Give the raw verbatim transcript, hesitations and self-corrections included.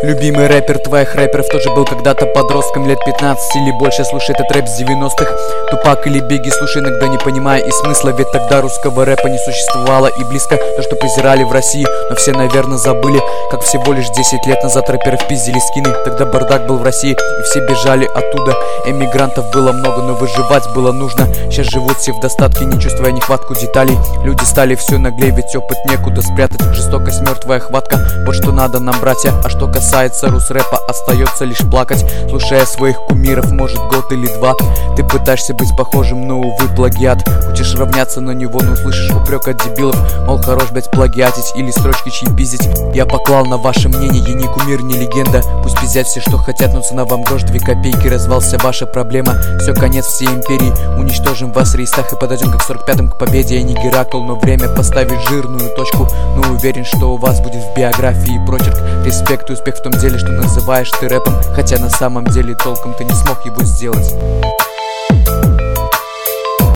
Любимый рэпер твоих рэперов тоже был когда-то подростком лет пятнадцать или больше. Слушай этот рэп с девяностых. Тупак или Бигги, слушай, иногда не понимая и смысла. Ведь тогда русского рэпа не существовало и близко. То, что презирали в России, но все, наверное, забыли, как всего лишь десять лет назад рэперов пиздили скины. Тогда бардак был в России и все бежали оттуда. Эмигрантов было много, но выживать было нужно. Сейчас живут все в достатке, не чувствуя нехватку деталей. Люди стали все наглее, ведь опыт некуда спрятать. Жестокость, мертвая хватка, вот что надо нам, братья. А что касается рус-рэпа, остается лишь плакать, слушая своих кумиров, может год или два. Ты пытаешься быть похожим, но увы, плагиат. Хочешь равняться на него, но услышишь упрек от дебилов. Мол, хорош, блять, плагиатить или строчки чьи пиздить. Я поклал на ваше мнение, я не кумир, не легенда. Пусть пиздят все, что хотят, но цена вам грош, две копейки. Развался ваша проблема, все, конец всей империи. Уничтожим вас в рейстах и подойдем как в сорок пятом к победе. Я не Геракл, но время поставить жирную точку. Но уверен, что у вас будет в биографии прочерк. Респект и успех в том деле, что называешь ты рэпом, хотя на самом деле толком ты не смог его сделать.